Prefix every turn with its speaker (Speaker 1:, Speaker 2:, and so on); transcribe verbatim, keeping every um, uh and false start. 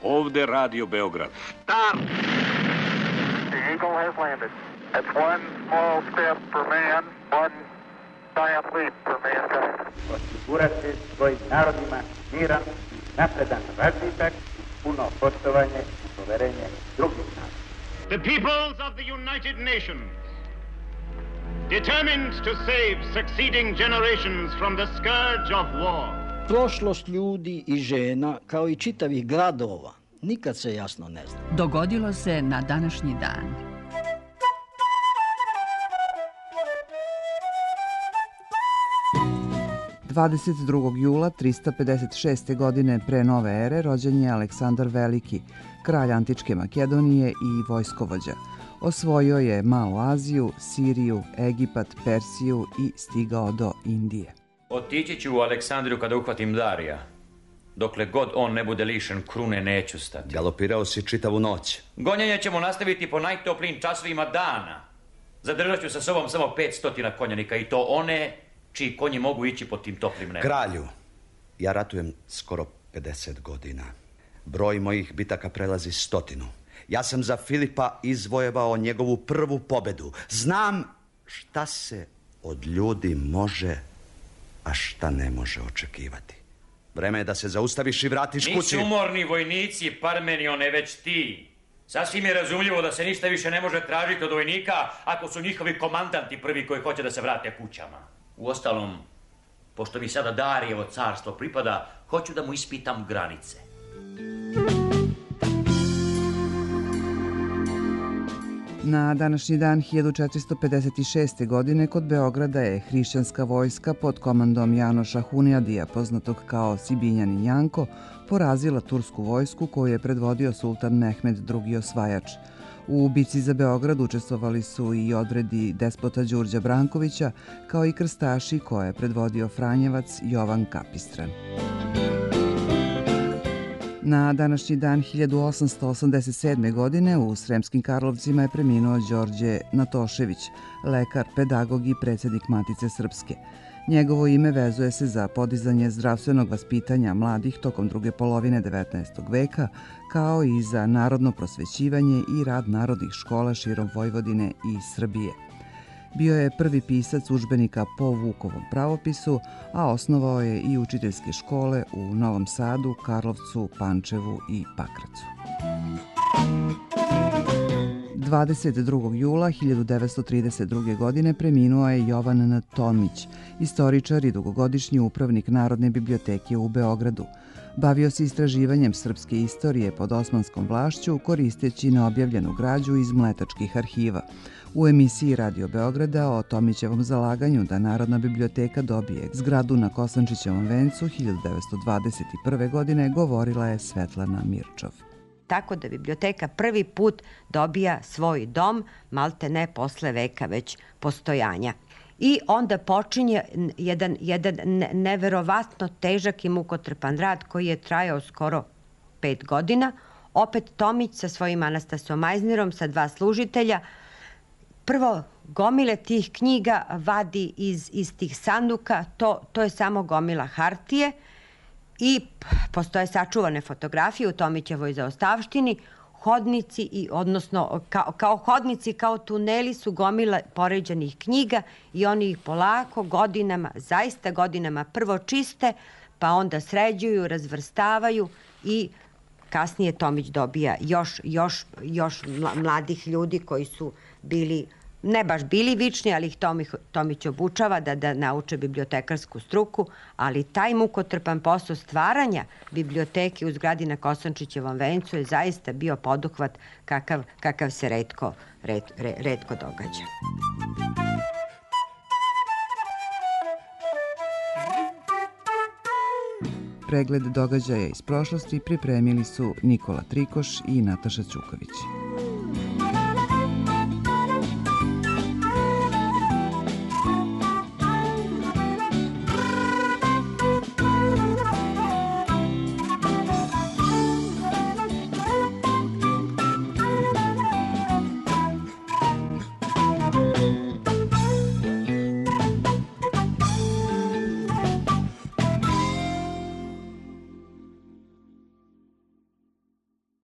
Speaker 1: Ovde Radio Beograd.
Speaker 2: Start! The Eagle has landed. It's one small step for man, one giant leap for mankind.
Speaker 3: Osigurati svojim narodima miran, napredan razvitak, puno poštovanje i poverenje drugih naroda.
Speaker 4: The peoples of the United Nations, determined to save succeeding generations from the scourge of war.
Speaker 5: Prošlost ljudi i žena, kao i čitavih gradova, nikad se jasno ne zna.
Speaker 6: Dogodilo se na današnji dan.
Speaker 7: dvadeset drugog jula trista pedeset šeste. godine pre nove ere rođen je Aleksandar Veliki, kralj antičke Makedonije i vojskovođa. Osvojio je Malu Aziju, Siriju, Egipat, Persiju i stigao do Indije.
Speaker 8: Otići ću u Aleksandriju kada uhvatim Darija. Dokle god on ne bude lišen krune, neću stati.
Speaker 9: Galopirao si čitavu noć.
Speaker 8: Gonjenje ćemo nastaviti po najtoplijim časovima dana. Zadržat ću sa sobom samo petstotina konjanika i to one čiji konji mogu ići pod tim toplim nebom.
Speaker 9: Kralju, ja ratujem skoro pedeset godina. Broj mojih bitaka prelazi stotinu. Ja sam za Filipa izvojevao njegovu prvu pobedu. Znam šta se od ljudi može, a šta ne može očekivati. Vreme je da se zaustaviš i vratiš kući.
Speaker 8: Nisu umorni vojnici, Parmenione, već ti. Sasvim je razumljivo da se ništa više ne može tražiti od vojnika ako su njihovi komandanti prvi koji hoće da se vrate kućama. Uostalom, pošto mi sada Darijevo carstvo pripada, hoću da mu ispitam granice.
Speaker 7: Na današnji dan hiljadu četiristo pedeset šeste. godine kod Beograda je hrišćanska vojska pod komandom Janoša Hunijadija, poznatog kao Sibinjanin Janko, porazila tursku vojsku koju je predvodio sultan Mehmed drugi. Osvajač. U bici za Beograd učestvovali su i odredi despota Đurđa Brankovića, kao i krstaši koje je predvodio Franjevac Jovan Kapistran. Na današnji dan hiljadu osamsto osamdeset sedme. godine u Sremskim Karlovcima je preminuo Đorđe Natošević, lekar, pedagog i predsjednik Matice Srpske. Njegovo ime vezuje se za podizanje zdravstvenog vaspitanja mladih tokom druge polovine devetnaestog. veka, kao i za narodno prosvećivanje i rad narodnih škola širom Vojvodine i Srbije. Bio je prvi pisac udžbenika po Vukovom pravopisu, a osnovao je i učiteljske škole u Novom Sadu, Karlovcu, Pančevu i Pakracu. dvadeset drugog jula hiljadu devetsto trideset druge. godine preminuo je Jovan N. Tomić, istoričar i dugogodišnji upravnik Narodne biblioteke u Beogradu. Bavio se istraživanjem srpske istorije pod osmanskom vlašću, koristeći neobjavljenu građu iz mletačkih arhiva. U emisiji Radio Beograda o Tomićevom zalaganju da Narodna biblioteka dobije zgradu na Kosančićevom vencu hiljadu devetsto dvadeset prve. godine govorila je Svetlana Mirčov.
Speaker 10: Tako da biblioteka prvi put dobija svoj dom, malte ne posle veka već postojanja. I onda počinje jedan, jedan neverovatno težak i mukotrpan rad koji je trajao skoro pet godina. Opet Tomić sa svojim Anastasom Majznerom, sa dva služitelja, prvo gomile tih knjiga vadi iz, iz tih sanduka, to, to je samo gomila hartije i postoje sačuvane fotografije u Tomićevoj zaostavštini. Hodnici, i, odnosno kao, kao hodnici, kao tuneli su gomila poređanih knjiga i oni ih polako godinama, zaista godinama prvo čiste, pa onda sređuju, razvrstavaju i kasnije Tomić dobija još, još, još mladih ljudi koji su bili, ne baš bili vični, ali ih Tomić, Tomić obučava da, da nauče bibliotekarsku struku, ali taj mukotrpan posao stvaranja biblioteke u zgradi na Kosančićevom vencu je zaista bio poduhvat kakav, kakav se retko, red, red, retko događa.
Speaker 7: Pregled događaja iz prošlosti pripremili su Nikola Trikoš i Nataša Ćuković.